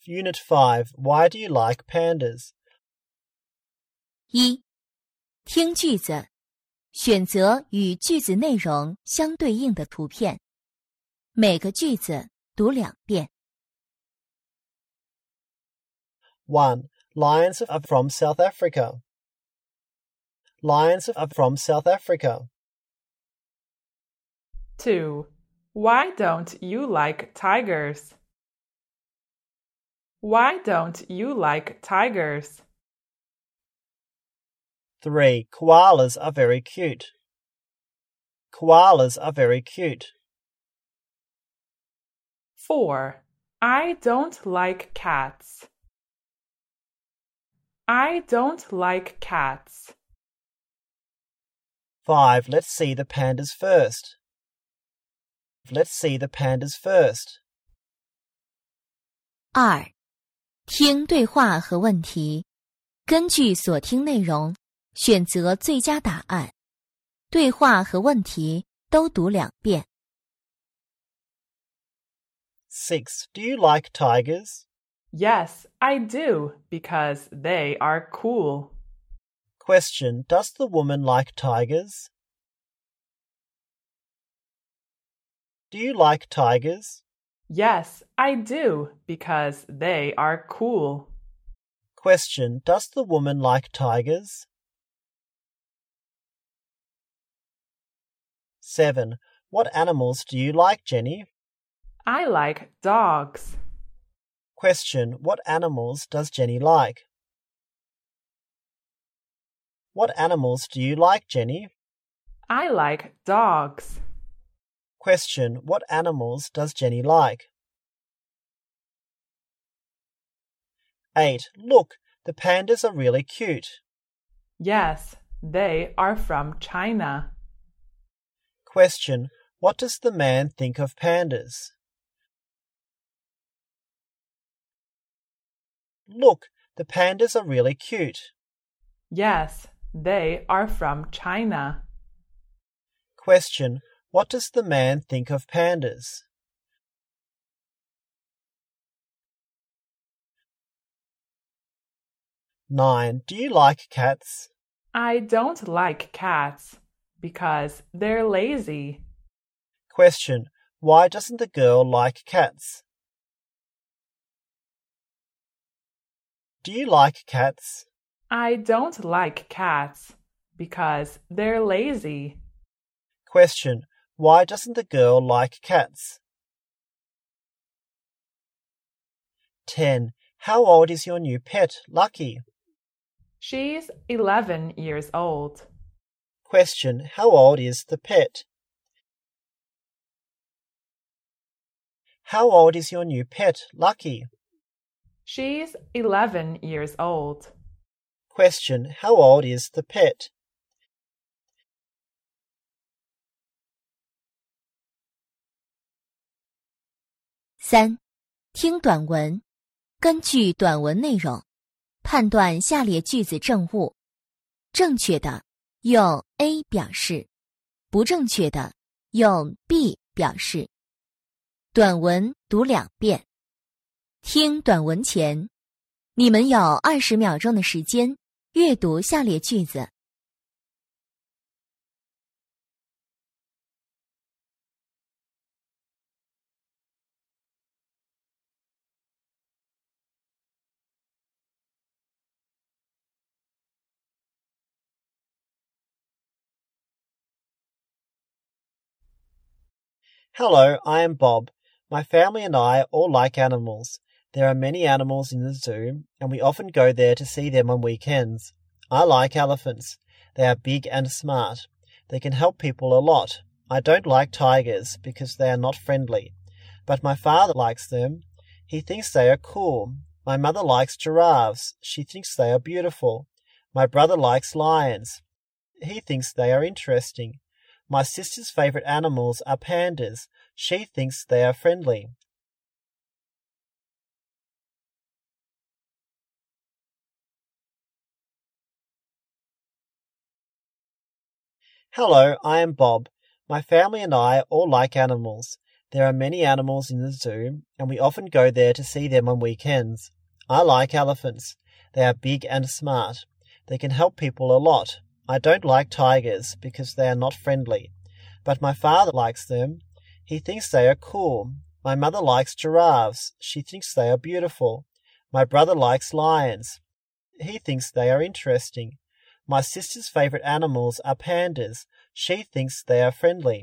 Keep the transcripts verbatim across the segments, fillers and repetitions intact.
Unit five. Why do you like pandas? 一、听句子，选择与句子内容相对应的图片，每个句子读两遍。 one. Lions are from South Africa. Lions are from South Africa. two. Why don't you like tigers? Why don't you like tigers? three. Koalas are very cute. Koalas are very cute. four. I don't like cats. I don't like cats. five. Let's see the pandas first. Let's see the pandas first. 二、听对话和问题，根据所听内容选择最佳答案，对话和问题都读两遍。 six. Do you like tigers? Yes, I do, because they are cool. Question. Does the woman like tigers? Do you like tigers? Yes, I do, because they are cool. Question. Does the woman like tigers? seven. What animals do you like, Jenny? I like dogs. Question. What animals does Jenny like? What animals do you like, Jenny? I like dogs. Question. What animals does Jenny like? eight. Look, the pandas are really cute. Yes, they are from China. Question. What does the man think of pandas? Look, the pandas are really cute. Yes, they are from China. Question. What does the man think of pandas? nine. Do you like cats? I don't like cats because they're lazy. Question. Why doesn't the girl like cats? Do you like cats? I don't like cats because they're lazy. Question. Why doesn't the girl like cats? ten. How old is your new pet, Lucky? She's eleven years old. Question. How old is the pet? How old is your new pet, Lucky? She's eleven years old. Question. How old is the pet? 三、听短文，根据短文内容判断下列句子正误，正确的用 A 表示，不正确的用 B 表示。短文读两遍。听短文前，你们有二十秒钟的时间阅读下列句子。 Hello, I am Bob. My family and I all like animals. There are many animals in the zoo, and we often go there to see them on weekends. I like elephants. They are big and smart. They can help people a lot. I don't like tigers because they are not friendly. But my father likes them. He thinks they are cool. My mother likes giraffes. She thinks they are beautiful. My brother likes lions. He thinks they are interesting. My sister's favourite animals are pandas. She thinks they are friendly. Hello, I am Bob. My family and I all like animals. There are many animals in the zoo, and we often go there to see them on weekends. I like elephants. They are big and smart. They can help people a lot. I don't like tigers because they are not friendly. But my father likes them. He thinks they are cool. My mother likes giraffes. She thinks they are beautiful. My brother likes lions. He thinks they are interesting. My sister's favorite animals are pandas. She thinks they are friendly.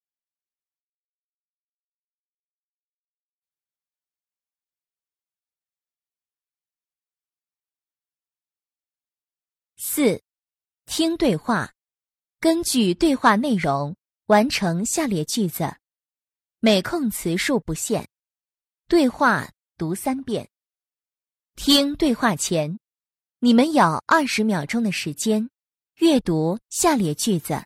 四、听对话，根据对话内容完成下列句子，每空词数不限。对话读三遍。听对话前，你们有二十秒钟的时间阅读下列句子。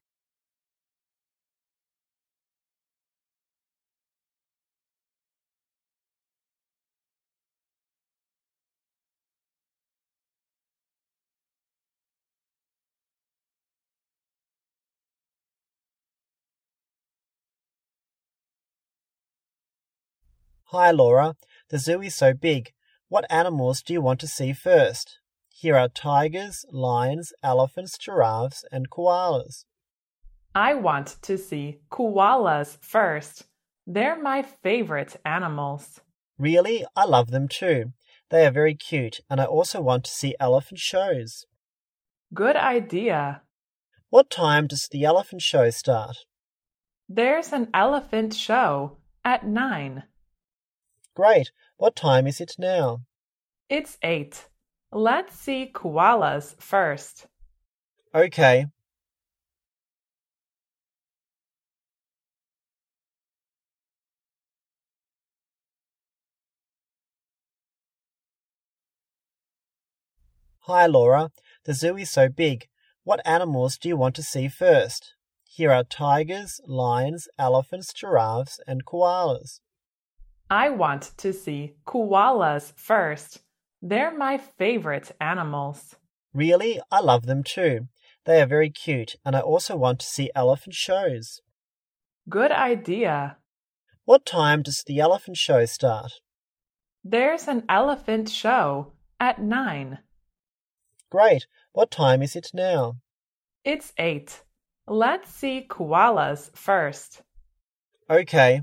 Hi, Laura. The zoo is so big. What animals do you want to see first? Here are tigers, lions, elephants, giraffes, and koalas. I want to see koalas first. They're my favorite animals. Really? I love them too. They are very cute, and I also want to see elephant shows. Good idea. What time does the elephant show start? There's an elephant show at nine. Great. What time is it now? It's eight. Let's see koalas first. Okay. Hi, Laura. The zoo is so big. What animals do you want to see first? Here are tigers, lions, elephants, giraffes, and koalas. I want to see koalas first. They're my favorite animals. Really? I love them too. They are very cute, and I also want to see elephant shows. Good idea. What time does the elephant show start? There's an elephant show at nine. Great. What time is it now? It's eight. Let's see koalas first. Okay.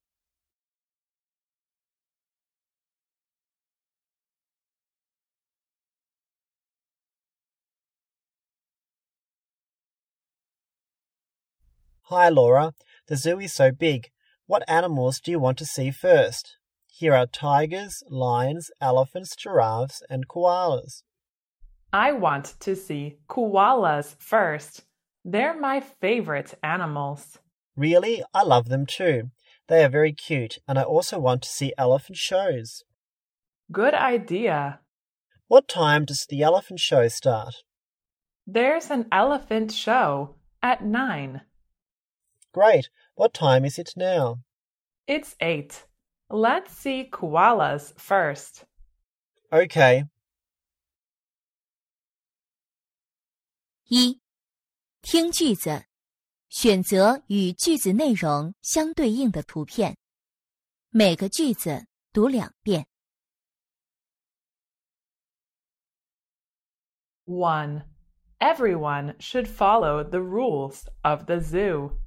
Hi, Laura. The zoo is so big. What animals do you want to see first? Here are tigers, lions, elephants, giraffes, and koalas. I want to see koalas first. They're my favorite animals. Really? I love them too. They are very cute, and I also want to see elephant shows. Good idea. What time does the elephant show start? There's an elephant show at nine. Great. What time is it now? It's eight. Let's see koalas first. Okay. 一、听句子，选择与句子内容相对应的图片，每个句子读两遍。 one. Everyone should follow the rules of the zoo.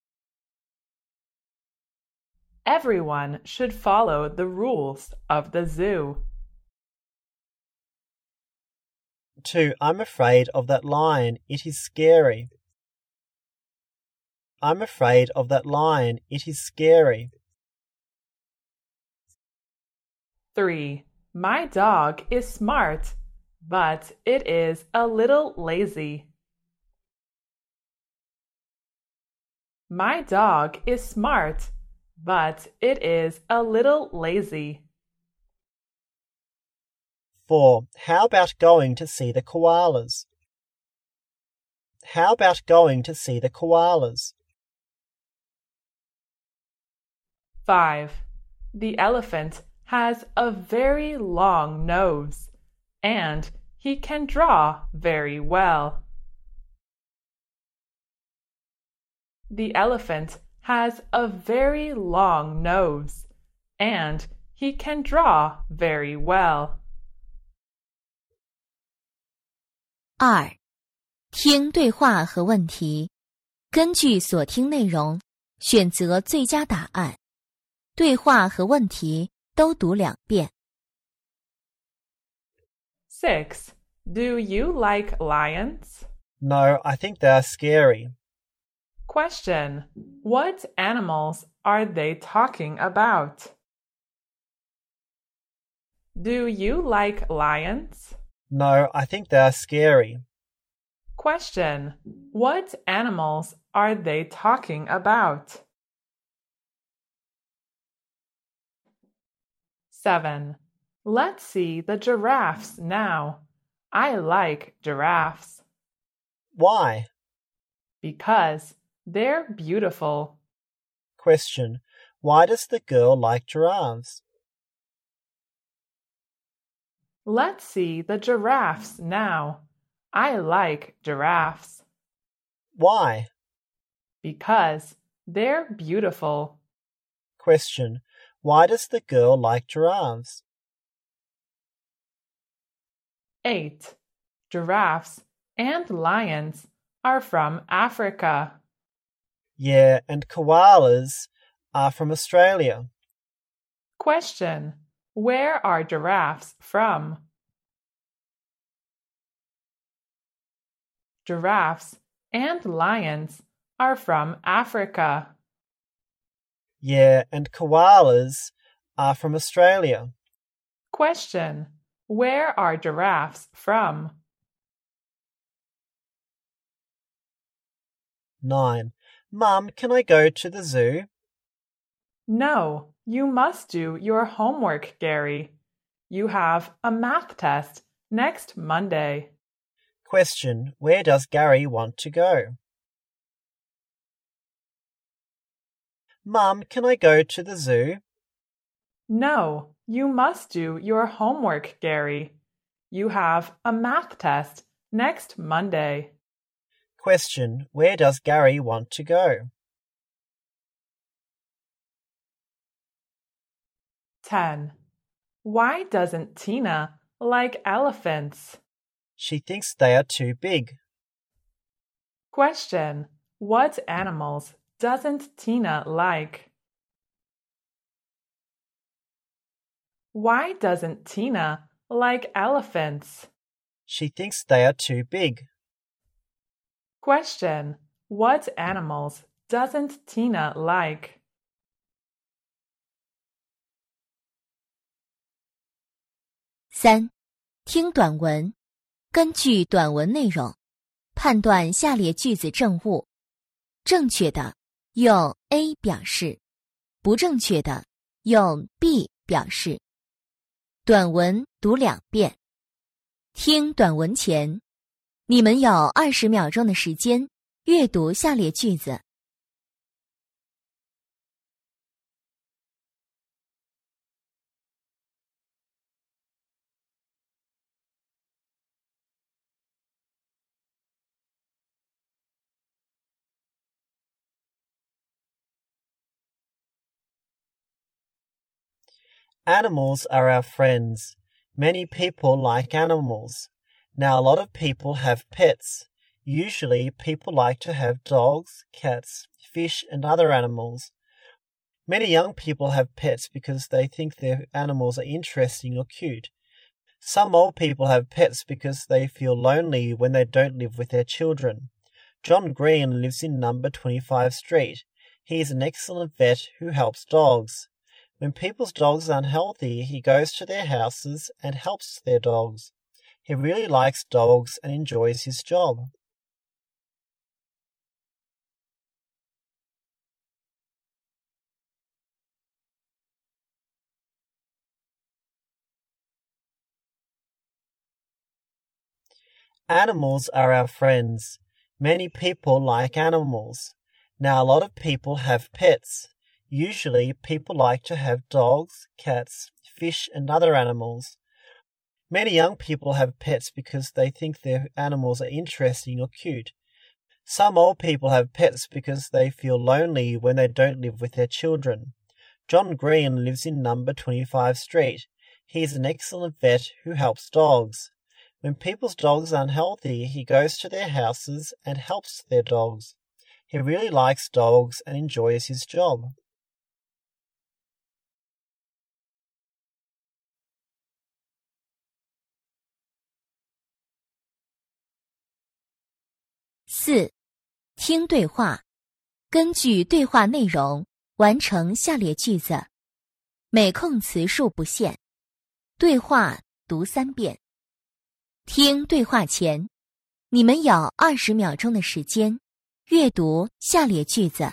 Everyone should follow the rules of the zoo. two. I'm afraid of that lion. It is scary. I'm afraid of that lion. It is scary. three. My dog is smart, but it is a little lazy. My dog is smart, but it is a little lazy. four. How about going to see the koalas? How about going to see the koalas? five. The elephant has a very long nose, and he can draw very well. The elephant has a very long nose, and he can draw very well. 二、听对话和问题，根据所听内容，选择最佳答案。对话和问题都读两遍。 Six. Do you like lions? No, I think they are scary. Question. What animals are they talking about? Do you like lions? No, I think they are scary. Question. What animals are they talking about? Seven. Let's see the giraffes now. I like giraffes. Why? Because they're beautiful. Question. Why does the girl like giraffes? Let's see the giraffes now. I like giraffes. Why? Because they're beautiful. Question. Why does the girl like giraffes? Eight. Giraffes and lions are from Africa. Yeah, and koalas are from Australia. Question. Where are giraffes from? Giraffes and lions are from Africa. Yeah, and koalas are from Australia. Question. Where are giraffes from? Nine. Mum, can I go to the zoo? No, you must do your homework, Gary. You have a math test next Monday. Question. Where does Gary want to go? Mum, can I go to the zoo? No, you must do your homework, Gary. You have a math test next Monday. Question. Where does Gary want to go? Ten. Why doesn't Tina like elephants? She thinks they are too big. Question. What animals doesn't Tina like? Why doesn't Tina like elephants? She thinks they are too big. Question. What animals doesn't Tina like? 三、听短文，根据短文内容，判断下列句子正误。正确的用 A 表示，不正确的用 B 表示。短文读两遍。听短文前，你们有二十秒钟的时间阅读下列句子。 Animals are our friends. Many people like animals. Now a lot of people have pets. Usually people like to have dogs, cats, fish and other animals. Many young people have pets because they think their animals are interesting or cute. Some old people have pets because they feel lonely when they don't live with their children. John Green lives in number twenty-five Street. He is an excellent vet who helps dogs. When people's dogs are unhealthy, he goes to their houses and helps their dogs. He really likes dogs and enjoys his job. Animals are our friends. Many people like animals. Now a lot of people have pets. Usually people like to have dogs, cats, fish and other animals. Many young people have pets because they think their animals are interesting or cute. Some old people have pets because they feel lonely when they don't live with their children. John Green lives in number twenty-five Street. He is an excellent vet who helps dogs. When people's dogs are unhealthy, he goes to their houses and helps their dogs. He really likes dogs and enjoys his job. 四、听对话，根据对话内容完成下列句子，每空词数不限。对话读三遍。听对话前，你们有二十秒钟的时间阅读下列句子。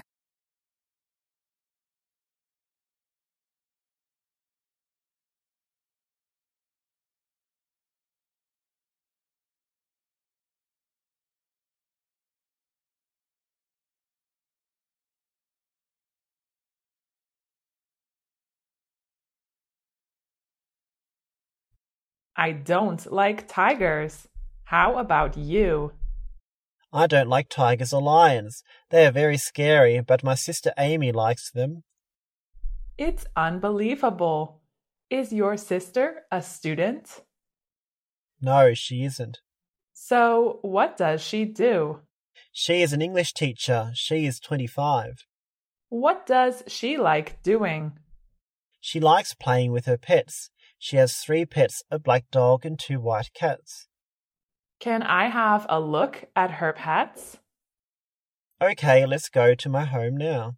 I don't like tigers. How about you? I don't like tigers or lions. They are very scary, but my sister Amy likes them. It's unbelievable. Is your sister a student? No, she isn't. So, what does she do? She is an English teacher. She is twenty-five. What does she like doing? She likes playing with her pets. She has three pets, a black dog and two white cats. Can I have a look at her pets? Okay, let's go to my home now.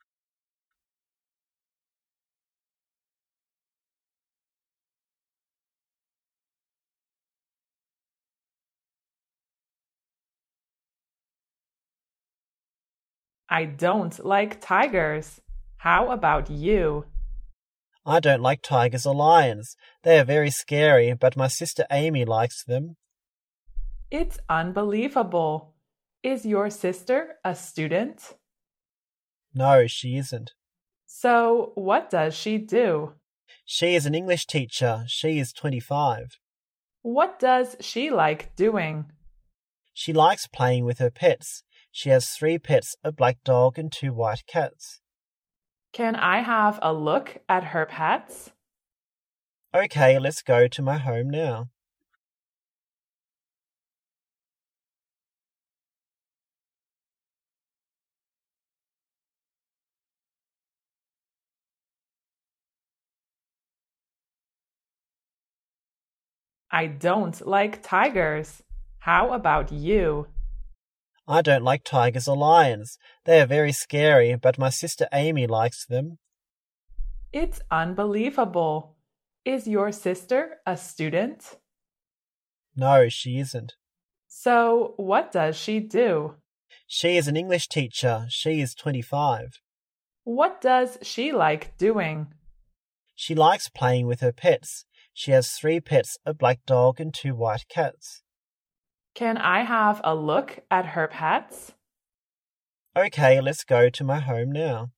I don't like tigers. How about you? I don't like tigers or lions. They are very scary, but my sister Amy likes them. It's unbelievable. Is your sister a student? No, she isn't. So, what does she do? She is an English teacher. She is twenty-five. What does she like doing? She likes playing with her pets. She has three pets, a black dog and two white cats. Can I have a look at her pets? Okay, let's go to my home now. I don't like tigers. How about you? I don't like tigers or lions. They are very scary, but my sister Amy likes them. It's unbelievable. Is your sister a student? No, she isn't. So, what does she do? She is an English teacher. She is twenty-five. What does she like doing? She likes playing with her pets. She has three pets, a black dog and two white cats. Can I have a look at her pets? Okay, let's go to my home now.